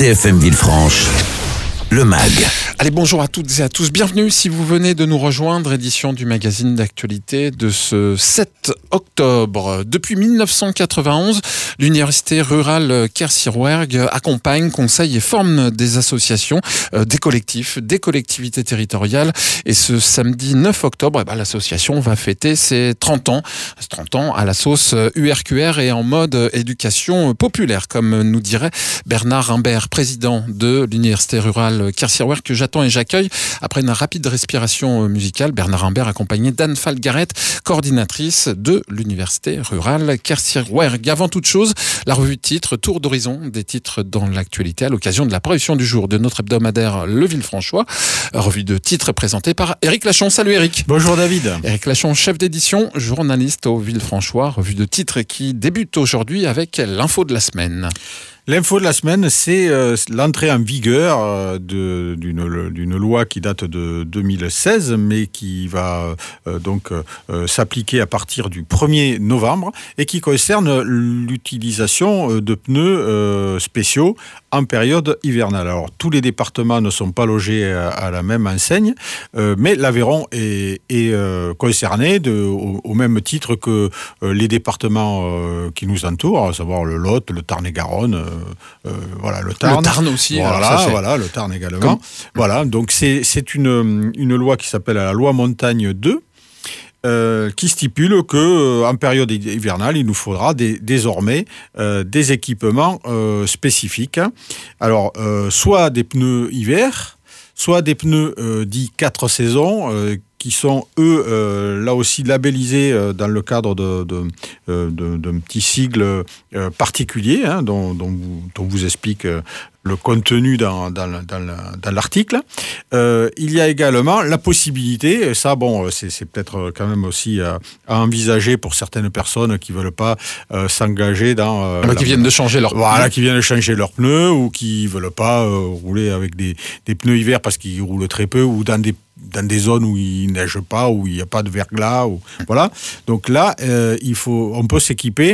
CFM Villefranche, le MAG. Allez, bonjour à toutes et à tous. Bienvenue si vous venez de nous rejoindre, édition du magazine d'actualité de ce 7 octobre. Depuis 1991, l'université rurale Kersirouergue accompagne, conseille et forme des associations, des collectifs, des collectivités territoriales. Et ce samedi 9 octobre, l'association va fêter ses 30 ans. 30 ans à la sauce URQR et en mode éducation populaire, comme nous dirait Bernard Imbert, président de l'université rurale Kersirouergue, que j'attends et j'accueille après une rapide respiration musicale. Bernard Imbert accompagné d'Anne Falgaret, coordinatrice de l'université rurale Kersirouergue. Avant toute chose, la revue de titres, tour d'horizon des titres dans l'actualité à l'occasion de la parution du jour de notre hebdomadaire Le Villefranchois. Revue de titres présentée par Éric Lachon. Salut Éric. Bonjour David. Éric Lachon, chef d'édition, journaliste au Villefranchois. Revue de titres qui débute aujourd'hui avec l'info de la semaine. L'info de la semaine, c'est l'entrée en vigueur d'une loi qui date de 2016, mais qui va s'appliquer à partir du 1er novembre et qui concerne l'utilisation de pneus spéciaux en période hivernale. Alors, tous les départements ne sont pas logés à la même enseigne, mais l'Aveyron est concerné au même titre que les départements qui nous entourent, à savoir le Lot, le Tarn-et-Garonne, le Tarn. Le Tarn aussi. Voilà, le Tarn également. Voilà, donc c'est une loi qui s'appelle la loi Montagne 2, qui stipule que en période hivernale, il nous faudra désormais des équipements spécifiques. Alors, soit des pneus hiver, soit des pneus dits 4 saisons, qui sont, eux, là aussi labellisés dans le cadre d'un petit sigle particulier, dont vous explique le contenu dans l'article. Il y a également la possibilité, ça c'est peut-être quand même aussi à envisager pour certaines personnes qui ne veulent pas s'engager dans... qui viennent de changer leurs pneus. Voilà, qui viennent de changer leurs pneus ou qui ne veulent pas rouler avec des pneus hiver parce qu'ils roulent très peu ou dans des zones où il ne neige pas, où il n'y a pas de verglas. Voilà. Donc là, on peut s'équiper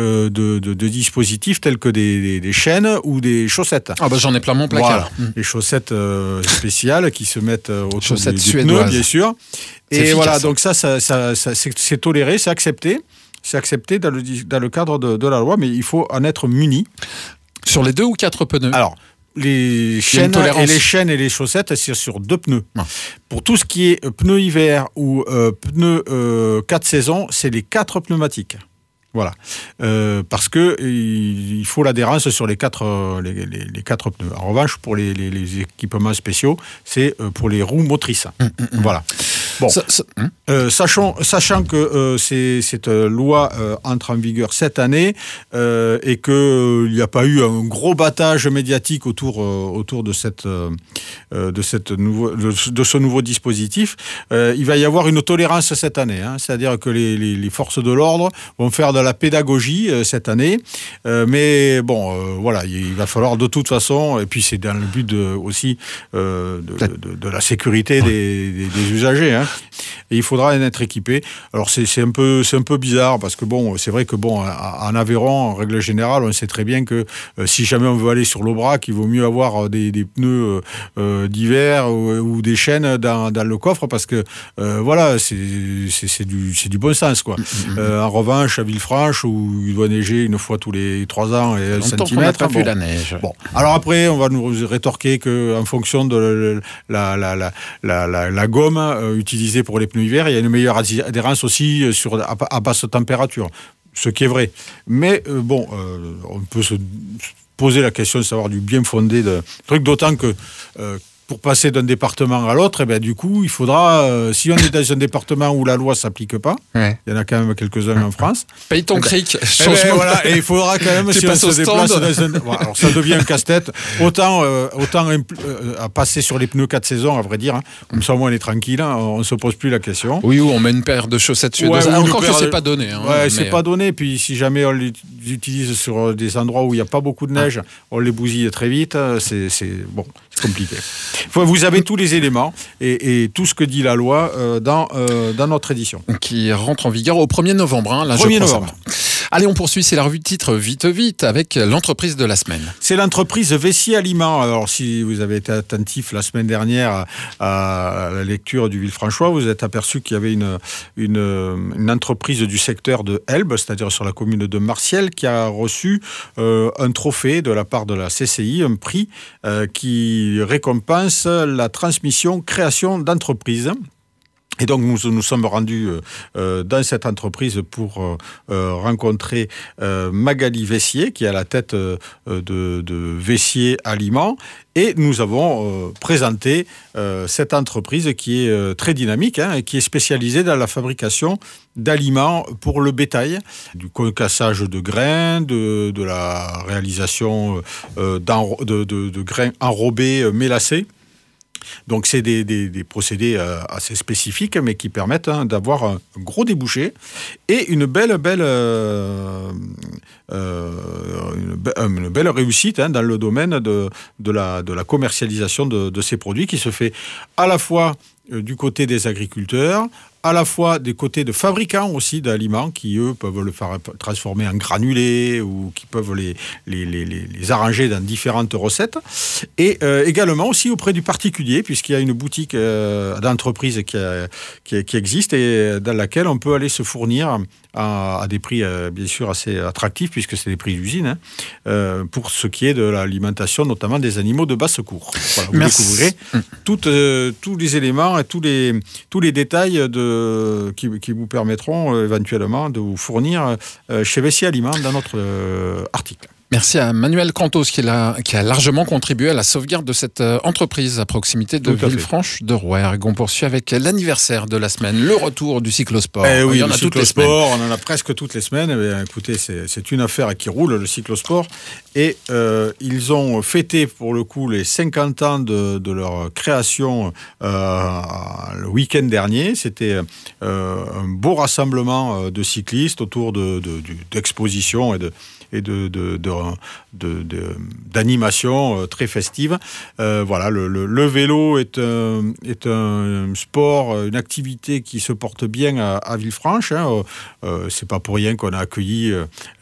de dispositifs tels que des chaînes ou des chaussettes. J'en ai plein mon placard. Voilà. Les chaussettes spéciales qui se mettent autour chaussettes du pneu, bien sûr. C'est et efficace. voilà, donc ça c'est toléré, c'est accepté. C'est accepté dans le cadre de la loi, mais il faut en être muni. Sur les 2 ou 4 pneus? Alors, les chaînes et les chaussettes, c'est sur 2 pneus. Ah. Pour tout ce qui est pneus hiver ou pneus 4 saisons, c'est les 4 pneumatiques. Voilà, parce que il faut l'adhérence sur les 4 pneus. En revanche, pour les équipements spéciaux, c'est pour les roues motrices. Voilà. Bon, sachant que cette loi entre en vigueur cette année et qu'il n'y a pas eu un gros battage médiatique autour de ce nouveau dispositif, il va y avoir une tolérance cette année. C'est-à-dire que les forces de l'ordre vont faire de la pédagogie cette année, mais il va falloir de toute façon, et puis c'est dans le but aussi de la sécurité des usagers. Et il faudra en être équipé. Alors c'est un peu bizarre parce que c'est vrai que en Aveyron, en règle générale, on sait très bien que si jamais on veut aller sur l'Aubrac, il vaut mieux avoir des pneus d'hiver ou des chaînes dans le coffre parce que c'est du bon sens quoi. En revanche, à Villefranche où il doit neiger une fois tous les 3 ans et 1 centimètre. On n'a pas vu la neige. Bon, alors après, on va nous rétorquer que en fonction de la gomme utilisée pour les pneus hiver, il y a une meilleure adhérence aussi à basse température, ce qui est vrai. Mais on peut se poser la question de savoir du bien fondé de truc, d'autant que pour passer d'un département à l'autre, du coup, il faudra, si on est dans un département où la loi ne s'applique pas, il y en a quand même quelques-uns en France. Paye ton cric. Et il faudra quand même, si on se déplace dans un... alors ça devient un casse-tête. Autant à passer sur les pneus 4 saisons, à vrai dire. Comme ça, au moins, on est tranquille. On ne se pose plus la question. Oui, ou on met une paire de chaussettes suédoises. Encore que ce n'est pas donné. C'est pas donné. Puis si jamais on les utilise sur des endroits où il n'y a pas beaucoup de neige, on les bousille très vite. C'est compliqué. Vous avez tous les éléments et tout ce que dit la loi dans notre édition. Qui rentre en vigueur au 1er novembre. 1er novembre. Allez, on poursuit, c'est la revue de titre vite avec l'entreprise de la semaine. C'est l'entreprise Vessier Aliments. Alors, si vous avez été attentif la semaine dernière à la lecture du Villefranchois, vous êtes aperçu qu'il y avait une entreprise du secteur de Elbe, c'est-à-dire sur la commune de Marciel, qui a reçu un trophée de la part de la CCI, un prix qui récompense la transmission création d'entreprise. Et donc, nous sommes rendus dans cette entreprise pour rencontrer Magali Vessier, qui est à la tête de Vessier Aliments. Et nous avons présenté cette entreprise qui est très dynamique et qui est spécialisée dans la fabrication d'aliments pour le bétail, du concassage de grains, de la réalisation de grains enrobés, mélacés. Donc c'est des procédés assez spécifiques, mais qui permettent d'avoir un gros débouché et une belle réussite dans le domaine de la commercialisation de ces produits, qui se fait à la fois du côté des agriculteurs, à la fois des côtés de fabricants aussi d'aliments qui, eux, peuvent le faire transformer en granulés ou qui peuvent les arranger dans différentes recettes. Et également aussi auprès du particulier, puisqu'il y a une boutique d'entreprise qui existe et dans laquelle on peut aller se fournir à des prix bien sûr assez attractifs, puisque c'est des prix d'usine, pour ce qui est de l'alimentation, notamment des animaux de basse cour. Voilà, vous découvrirez tous les éléments et tous les détails qui vous permettront éventuellement de vous fournir chez Vessier Aliments dans notre article. Merci à Manuel Cantos qui a largement contribué à la sauvegarde de cette entreprise à proximité de Villefranche-de-Rouergue. On poursuit avec l'anniversaire de la semaine, le retour du cyclosport. Oui, il y en a toutes les semaines. On en a presque toutes les semaines. Écoutez, c'est une affaire qui roule, le cyclosport. Et ils ont fêté pour le coup les 50 ans de leur création le week-end dernier. C'était un beau rassemblement de cyclistes autour d'expositions et d'animation très festive. Voilà, le vélo est un sport, une activité qui se porte bien à Villefranche. C'est pas pour rien qu'on a accueilli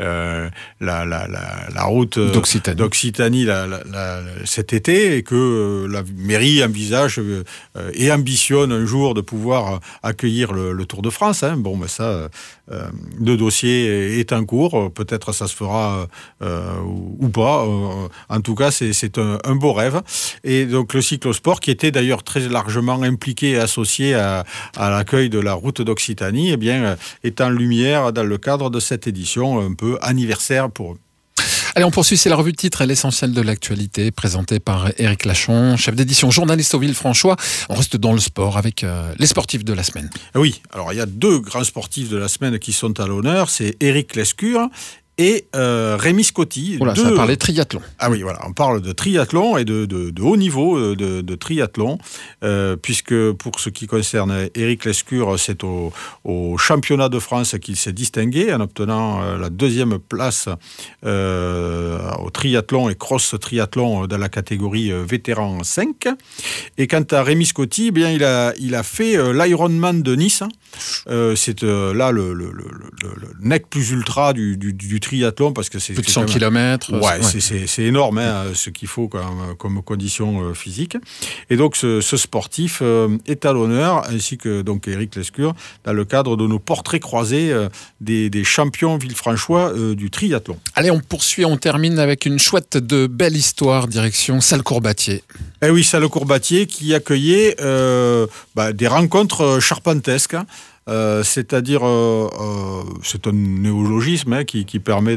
la route d'Occitanie cet été, et que la mairie envisage et ambitionne un jour de pouvoir accueillir le Tour de France. Bon, ben ça, le dossier est en cours. Peut-être ça se fera ou pas. En tout cas, c'est un beau rêve. Et donc le cyclosport, qui était d'ailleurs très largement impliqué et associé à l'accueil de la route d'Occitanie, est en lumière dans le cadre de cette édition un peu anniversaire pour eux. Allez, on poursuit, c'est la revue de titre et l'essentiel de l'actualité, présentée par Éric Lachon, chef d'édition, journaliste au Villefranchois. On reste dans le sport avec les sportifs de la semaine. Oui, alors il y a deux grands sportifs de la semaine qui sont à l'honneur, c'est Éric Lescure et Rémi Scotti. Voilà, ça va parler triathlon. Ah oui, voilà, on parle de triathlon et de haut niveau de triathlon, puisque pour ce qui concerne Éric Lescure, c'est au championnat de France qu'il s'est distingué en obtenant la deuxième place au triathlon et cross triathlon dans la catégorie vétéran 5. Et quant à Rémi Scotti, il a fait l'Ironman de Nice. C'est là le nec plus ultra du triathlon, parce que c'est plus de 100 km. Ouais. C'est énorme, ce qu'il faut comme condition physique. Et donc ce sportif est à l'honneur, ainsi que donc Éric Lescure, dans le cadre de nos portraits croisés des champions villefranchois du triathlon. Allez, on poursuit, on termine avec une chouette de belle histoire, direction Salles-Courbatier. Eh oui, Salles-Courbatier qui accueillait des rencontres charpentesques. C'est-à-dire, c'est un néologisme qui permet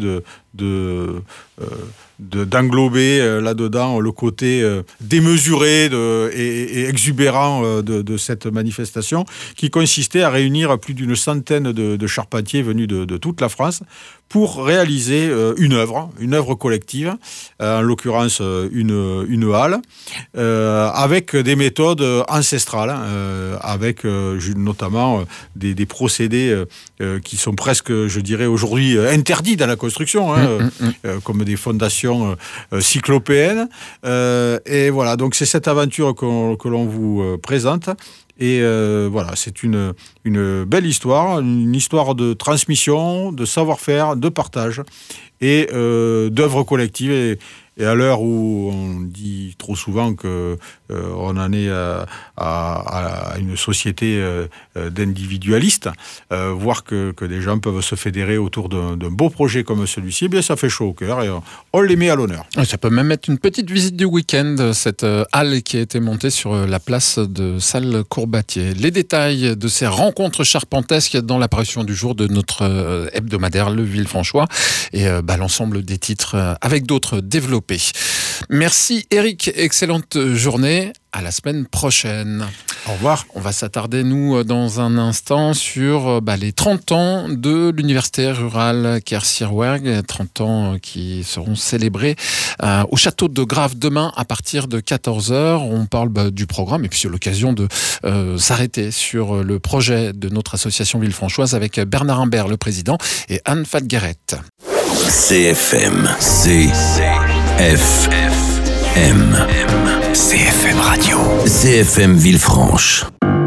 d'englober là-dedans le côté démesuré et exubérant de cette manifestation, qui consistait à réunir plus d'une centaine de charpentiers venus de toute la France pour réaliser une œuvre collective, en l'occurrence une halle, avec des méthodes ancestrales, avec notamment des procédés qui sont presque, je dirais aujourd'hui, interdits dans la construction, comme des fondations station cyclopéenne. Et voilà, donc c'est cette aventure que l'on vous présente. Et voilà, c'est une belle histoire, une histoire de transmission, de savoir-faire, de partage et d'œuvres collectives. Et à l'heure où on dit trop souvent qu'on en est à une société d'individualistes, voir que des gens peuvent se fédérer autour d'un beau projet comme celui-ci, eh bien ça fait chaud au cœur et on les met à l'honneur. Ça peut même être une petite visite du week-end, cette halle qui a été montée sur la place de Salles-Courbatier. Les détails de ces rencontres charpentesques dans l'apparition du jour de notre hebdomadaire Le Villefranchois et l'ensemble des titres avec d'autres développés. Merci Eric, excellente journée. À la semaine prochaine. Au revoir. On va s'attarder, nous, dans un instant sur les 30 ans de l'université rurale Kersirouergue, 30 ans qui seront célébrés au château de Grave demain à partir de 14h. On parle du programme et puis c'est l'occasion de s'arrêter sur le projet de notre association Villefranchoise avec Bernard Imbert, le président, et Anne Falgueret. CFM. CFM Radio. CFM Villefranche.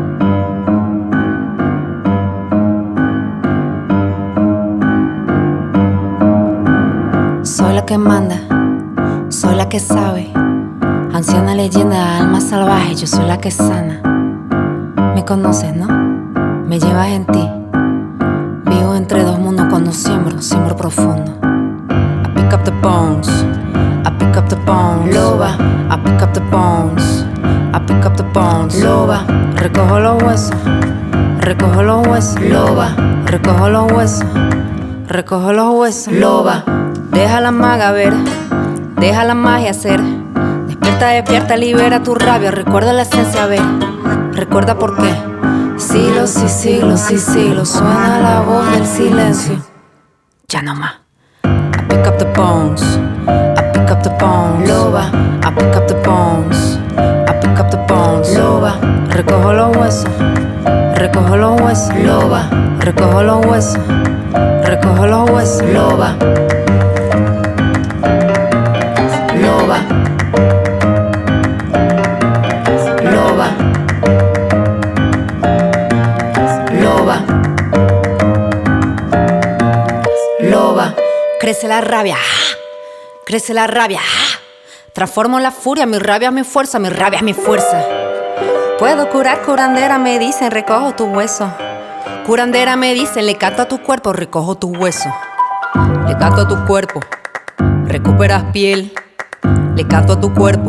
Soy la que manda, soy la que sabe. Anciana leyenda, alma salvaje, yo soy la que sana. Me conoces, ¿no? Me llevas en ti. Vivo entre dos mundos cuando siembro profundo. I pick up the bones, I pick up the bones. Loba, I pick up the bones, I pick up the bones. Loba, recojo los huesos, recojo los huesos. Loba, recojo los huesos, recojo los huesos. Loba, deja la maga ver, deja la magia hacer. Despierta, despierta, libera tu rabia. Recuerda la esencia, ver, recuerda por qué. Siglos y siglos y siglos suena la voz del silencio. Ya no más. I pick up the bones, I pick up the bones. Loba, I pick up the bones, I pick up the bones. Loba, recojo los huesos, recojo los huesos. Loba, recojo los huesos, recojo los huesos. Loba, loba, loba, loba, loba. Crece la rabia, crece la rabia. Transformo la furia, mi rabia es mi fuerza, mi rabia es mi fuerza. Puedo curar, curandera me dicen, recojo tu hueso. Curandera me dicen, le canto a tu cuerpo, recojo tu hueso. Le canto a tu cuerpo, recuperas piel. Le canto a tu cuerpo,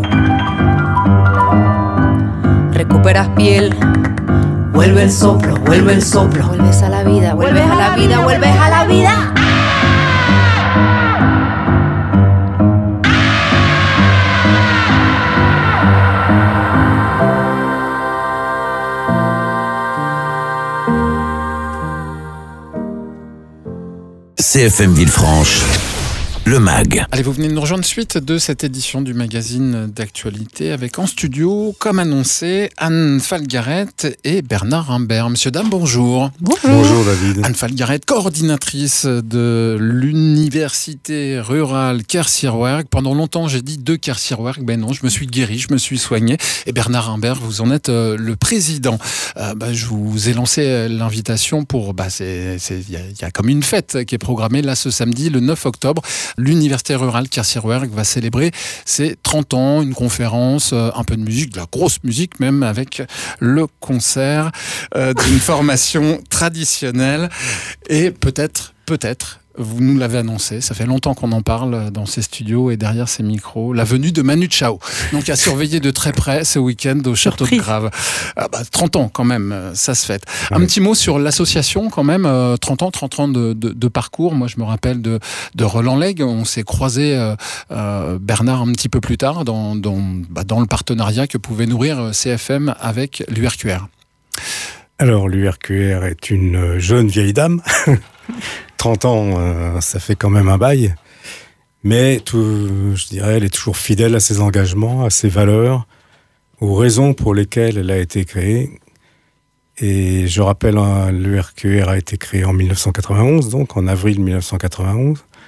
recuperas piel. Vuelve el soplo, vuelve el soplo. Vuelves a la vida, vuelves a la vida, vuelves a la vida. CFM Villefranche, le MAG. Allez, vous venez de nous rejoindre suite de cette édition du magazine d'actualité avec en studio, comme annoncé, Anne Falgueret et Bernard Imbert. Monsieur, dame, bonjour. Bonjour David. Anne Falgueret, coordinatrice de l'université rurale Kersirouergue. Pendant longtemps, j'ai dit de Kersirouergue. Ben non, je me suis guéri, je me suis soigné. Et Bernard Imbert, vous en êtes le président. Je vous ai lancé l'invitation pour... Il y a comme une fête qui est programmée là ce samedi, le 9 octobre. L'université rurale Kersirouergue va célébrer ses 30 ans, une conférence, un peu de musique, de la grosse musique même, avec le concert d'une formation traditionnelle. Et peut-être, vous nous l'avez annoncé, ça fait longtemps qu'on en parle dans ces studios et derrière ces micros, la venue de Manu Chao, donc à surveiller de très près ce week-end au château de Grave. 30 ans quand même, ça se fête. Un petit mot sur l'association quand même, 30 ans de parcours. Moi je me rappelle de Roland Legge, on s'est croisé Bernard un petit peu plus tard dans le partenariat que pouvait nourrir CFM avec l'URQR. Alors l'URQR est une jeune vieille dame. 30 ans, ça fait quand même un bail. Mais je dirais, elle est toujours fidèle à ses engagements, à ses valeurs, aux raisons pour lesquelles elle a été créée. Et je rappelle, l'URQR a été créé en 1991, donc en avril 1991.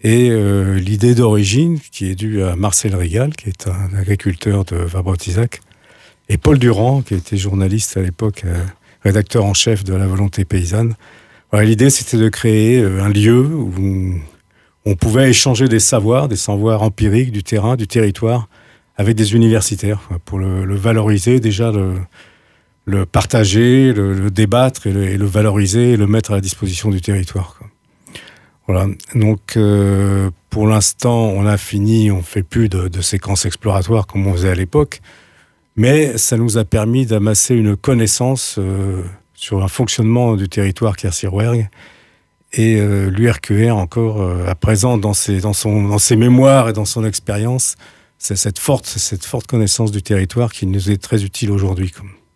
Et l'idée d'origine, qui est due à Marcel Rigal, qui est un agriculteur de Vabre-Tizac, et Paul Durand, qui était journaliste à l'époque, rédacteur en chef de La Volonté Paysanne. Voilà, l'idée, c'était de créer un lieu où on pouvait échanger des savoirs empiriques du terrain, du territoire, avec des universitaires, pour le valoriser, déjà le partager, le débattre et le valoriser et le mettre à la disposition du territoire, quoi. Voilà. Donc, pour l'instant, on a fini, on ne fait plus de séquences exploratoires comme on faisait à l'époque, mais ça nous a permis d'amasser une connaissance sur un fonctionnement du territoire Quercy-Rouergue. Et l'URQR, encore à présent, dans ses mémoires et dans son expérience, c'est cette forte connaissance du territoire qui nous est très utile aujourd'hui.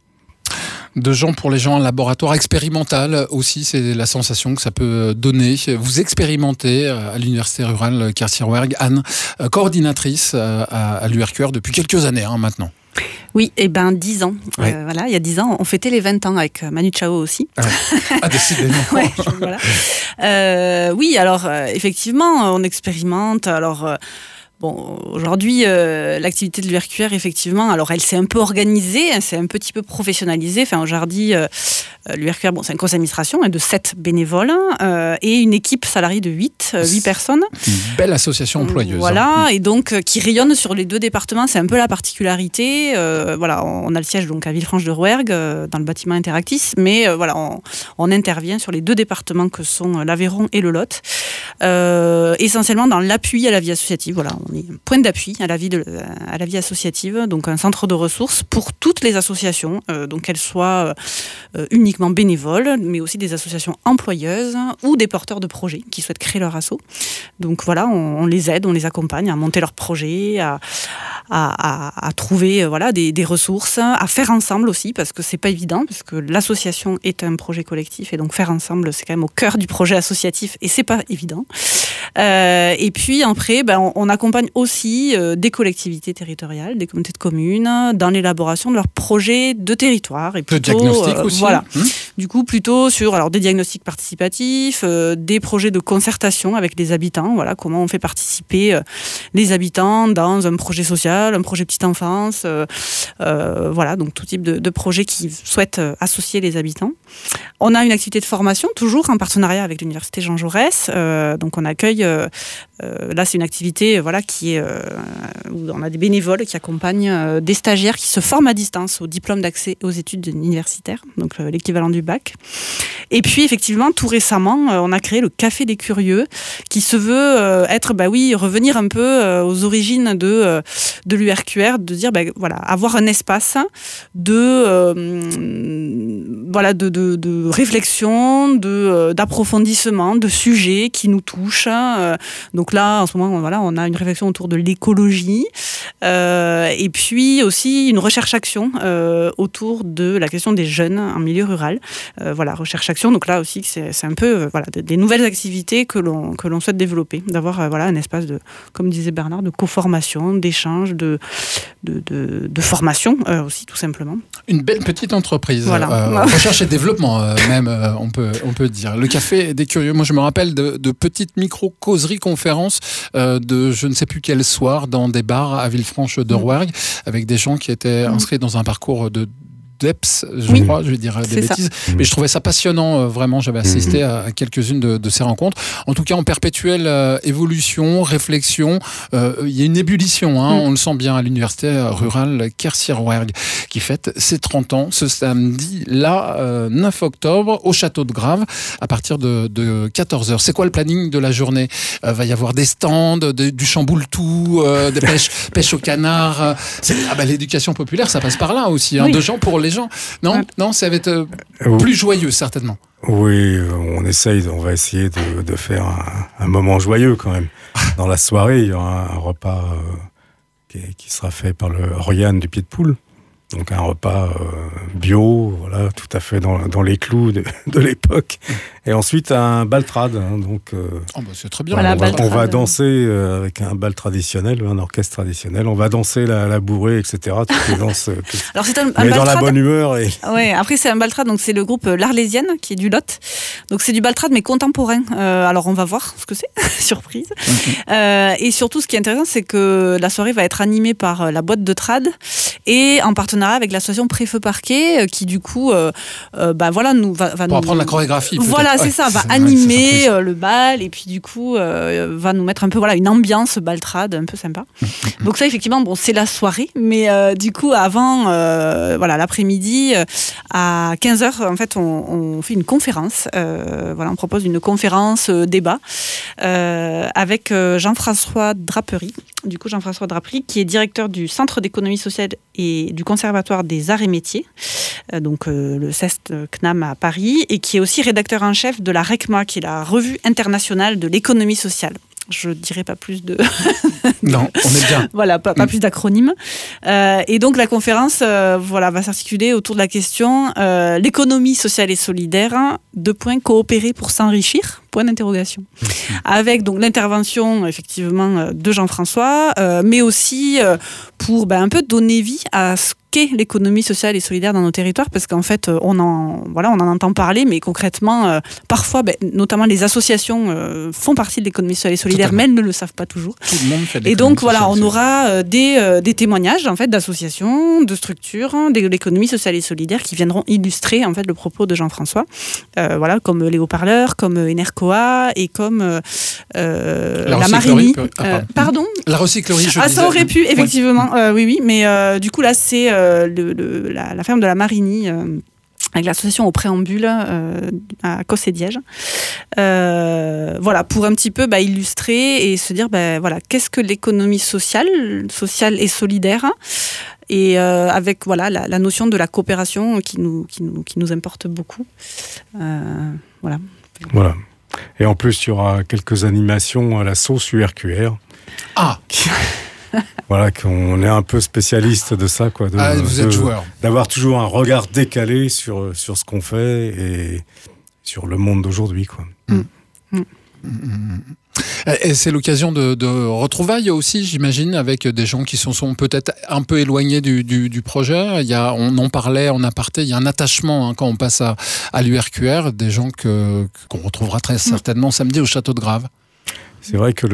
De gens pour les gens, un laboratoire expérimental aussi, c'est la sensation que ça peut donner. Vous expérimentez à l'Université rurale Quercy-Rouergue, Anne, coordinatrice à l'URQR depuis quelques années maintenant. Oui, 10 ans. Ouais. Voilà, il y a 10 ans, on fêtait les 20 ans avec Manu Chao aussi. Ah, décidément. Ouais, voilà. Oui, alors effectivement, on expérimente. Alors bon, aujourd'hui, l'activité de l'URQR, effectivement, alors elle s'est un peu organisée, elle s'est un petit peu professionnalisée. Enfin, aujourd'hui, l'URQR, c'est un conseil d'administration de 7 bénévoles et une équipe salariée de 8 personnes. Une belle association employeuse. Voilà, et donc qui rayonne sur les 2 départements, c'est un peu la particularité. Voilà, on a le siège donc à Villefranche-de-Rouergue, dans le bâtiment Interactis, mais voilà, on intervient sur les 2 départements que sont l'Aveyron et le Lot, essentiellement dans l'appui à la vie associative. Voilà, on est un point d'appui à la vie associative, donc un centre de ressources pour toutes les associations, donc qu'elles soient uniquement bénévoles, mais aussi des associations employeuses ou des porteurs de projets qui souhaitent créer leur asso. Donc voilà, on les aide, on les accompagne à monter leurs projets, à trouver des ressources, à faire ensemble aussi, parce que c'est pas évident, parce que l'association est un projet collectif, et donc faire ensemble, c'est quand même au cœur du projet associatif, et c'est pas évident. Et puis après, on accompagne aussi des collectivités territoriales, des communautés de communes, dans l'élaboration de leurs projets de territoire. Et plutôt, le diagnostic aussi. Voilà. Du coup, plutôt sur des diagnostics participatifs, des projets de concertation avec les habitants. Voilà, comment on fait participer les habitants dans un projet social, un projet petite enfance. Voilà, donc tout type de projets qui souhaitent associer les habitants. On a une activité de formation, toujours en partenariat avec l'Université Jean Jaurès. Donc on accueille, là c'est une activité qui est, où on a des bénévoles qui accompagnent des stagiaires qui se forment à distance au diplôme d'accès aux études universitaires, donc l'équivalent du bac. Et puis effectivement, tout récemment, on a créé le Café des Curieux, qui se veut être, revenir un peu aux origines de l'URQR, de dire, avoir un espace de réflexion, d'approfondissement, de sujets qui nous touchent. Donc là, en ce moment, on a une réflexion autour de l'écologie, et puis aussi une recherche-action autour de la question des jeunes en milieu rural. Recherche-action, donc là aussi, c'est un peu des nouvelles activités que l'on souhaite développer, d'avoir un espace de, comme disait Bernard, de co-formation, d'échange, de formation aussi, tout simplement. Une belle petite entreprise. Voilà. Recherche et développement, même, on peut dire. Le Café des Curieux, moi je me rappelle de petites micro-causeries conférences de je ne sais plus quel soir dans des bars à Villefranche-de-Rouergue, avec des gens qui étaient inscrits dans un parcours de DEPS, je crois, je vais dire des bêtises. Mais je trouvais ça passionnant, vraiment. J'avais assisté à quelques-unes de ces rencontres. En tout cas, en perpétuelle évolution, réflexion. Il y a une ébullition, on le sent bien, à l'Université rurale Quercy-Rouergue, qui fête ses 30 ans ce samedi, là, 9 octobre, au Château de Grave, à partir de 14h. C'est quoi le planning de la journée ? Va y avoir des stands, du chamboule-tout, des pêche au canard. L'éducation populaire, ça passe par là aussi, de gens pour les gens. Non, ça va être plus joyeux, certainement. Oui, on va essayer de faire un moment joyeux quand même. Dans la soirée, il y aura un repas qui sera fait par le Oriane du Pied de Poule, Donc un repas bio, voilà, tout à fait dans les clous de l'époque. Et ensuite un baltrade. Donc, c'est très bien. Voilà, on va danser avec un bal traditionnel, un orchestre traditionnel. On va danser la bourrée, etc. Toutes les danses. Alors c'est un mais dans la bonne humeur. Ouais, après c'est un baltrade, donc c'est le groupe l'Arlésienne qui est du Lot. Donc c'est du baltrade mais contemporain. Alors on va voir ce que c'est, surprise. Et surtout ce qui est intéressant, c'est que la soirée va être animée par la boîte de trad et en partenariat avec l'association Préfeu Parquet qui du coup voilà nous va pour nous apprendre la chorégraphie. Voilà, c'est ça, va animer le bal et puis du coup va nous mettre un peu une ambiance baltrade un peu sympa. Donc ça effectivement c'est la soirée, mais du coup avant l'après-midi à 15h en fait on fait une conférence on propose une conférence débat avec Jean-François Drapery. Du coup, Jean-François Drapery, qui est directeur du Centre d'économie sociale et du Conservatoire des Arts et Métiers, donc le CEST CNAM à Paris, et qui est aussi rédacteur en chef de la RECMA, qui est la Revue internationale de l'économie sociale. Je dirais pas plus de... Non, on est bien. Voilà, pas plus d'acronymes. Et donc la conférence va s'articuler autour de la question l'économie sociale et solidaire, coopérer pour s'enrichir, point d'interrogation. Avec donc l'intervention effectivement de Jean-François, mais aussi pour un peu donner vie à ce qu'est l'économie sociale et solidaire dans nos territoires, parce qu'en fait on en entend parler, mais concrètement parfois notamment les associations font partie de l'économie sociale et solidaire, mais elles ne le savent pas toujours. Tout le monde fait de et donc on aura des témoignages en fait d'associations, de structures de l'économie sociale et solidaire qui viendront illustrer en fait le propos de Jean-François, comme les haut-parleurs, comme Enercoa et comme la Marini. Pardon. La recyclerie. Ça aurait pu effectivement, oui, mais du coup là c'est la ferme de la Marini. Avec l'association au préambule à Cos et Diège. Pour un petit peu illustrer et se dire qu'est-ce que l'économie sociale et solidaire, et avec la notion de la coopération qui nous importe beaucoup. Voilà. Et en plus, il y aura quelques animations à la sauce URQR. Ah. Voilà, qu'on est un peu spécialiste de ça, quoi. Vous êtes joueur. D'avoir toujours un regard décalé sur ce qu'on fait et sur le monde d'aujourd'hui, quoi. Et c'est l'occasion de retrouvailles aussi, j'imagine, avec des gens qui sont peut-être un peu éloignés du projet. On en parlait en aparté, il y a un attachement quand on passe à l'URQR, des gens qu'on retrouvera très certainement samedi au Château de Grave. C'est vrai que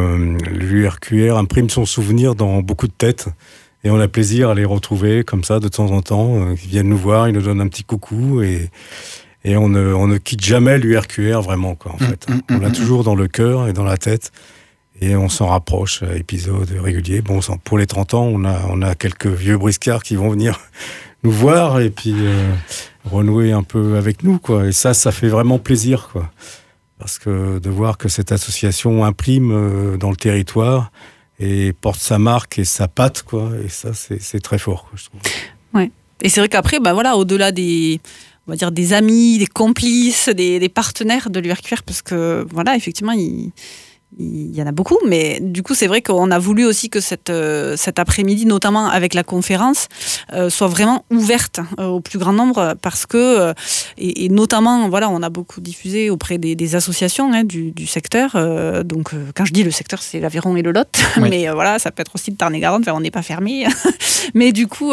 l'URQR imprime son souvenir dans beaucoup de têtes et on a plaisir à les retrouver comme ça de temps en temps. Ils viennent nous voir, ils nous donnent un petit coucou et on ne quitte jamais l'URQR vraiment, quoi, en fait. On l'a toujours dans le cœur et dans la tête et on s'en rapproche à épisodes réguliers. Bon, pour les 30 ans, on a quelques vieux briscards qui vont venir nous voir et puis renouer un peu avec nous, quoi. Et ça fait vraiment plaisir, quoi. Parce que de voir que cette association imprime dans le territoire et porte sa marque et sa patte, quoi. Et ça, c'est très fort, quoi, je trouve. Ouais. Et c'est vrai qu'après, au-delà des amis, des complices, des partenaires de l'URQR, parce que effectivement, il y en a beaucoup, mais du coup c'est vrai qu'on a voulu aussi que cet après-midi, notamment avec la conférence, soit vraiment ouverte au plus grand nombre, parce que et notamment on a beaucoup diffusé auprès des associations du secteur, donc quand je dis le secteur, c'est l'Aveyron et le Lot, oui. Mais ça peut être aussi le Tarn-et-Garonne, on n'est pas fermé, mais du coup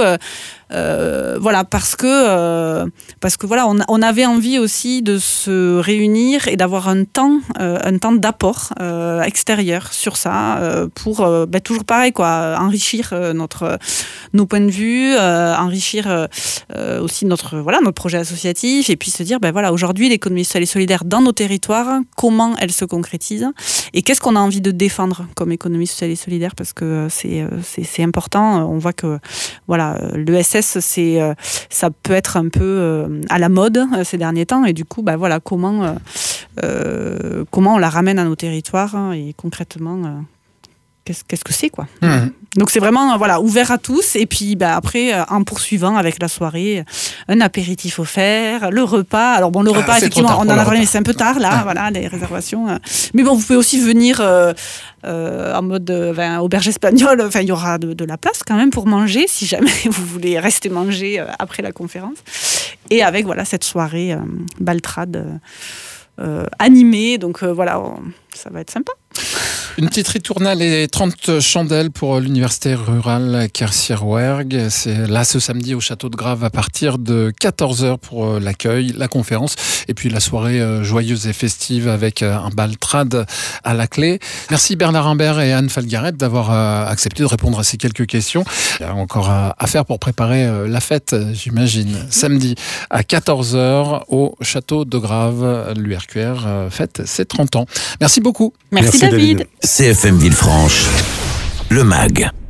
parce que on avait envie aussi de se réunir et d'avoir un temps d'apport extérieur sur ça, pour toujours pareil, quoi, enrichir nos points de vue, enrichir aussi notre projet associatif, et puis se dire aujourd'hui l'économie sociale et solidaire dans nos territoires, comment elle se concrétise et qu'est-ce qu'on a envie de défendre comme économie sociale et solidaire, parce que c'est important. On voit que l'ESS, ça peut être un peu à la mode ces derniers temps, et du coup comment on la ramène à nos territoires, et concrètement qu'est-ce que c'est, quoi. Donc c'est vraiment ouvert à tous. Et puis après, en poursuivant avec la soirée, un apéritif offert, le repas. Alors le repas, effectivement, on en a parlé, mais c'est un peu tard là, les réservations. Mais bon, vous pouvez aussi venir en mode auberge espagnole. Enfin, il y aura de la place quand même pour manger, si jamais vous voulez rester manger après la conférence. Et avec cette soirée baltrade animée. Donc ça va être sympa. Une petite ritournelle et 30 chandelles pour l'université rurale Quercy-Rouergue. C'est là ce samedi au Château de Grave à partir de 14h pour l'accueil, la conférence et puis la soirée joyeuse et festive avec un baltrade à la clé. Merci Bernard Imbert et Anne Falgaret d'avoir accepté de répondre à ces quelques questions. Il y a encore à faire pour préparer la fête, j'imagine. Samedi à 14h au Château de Grave, l'URQR fête ses 30 ans. Merci beaucoup. Merci David. CFM Villefranche, le MAG.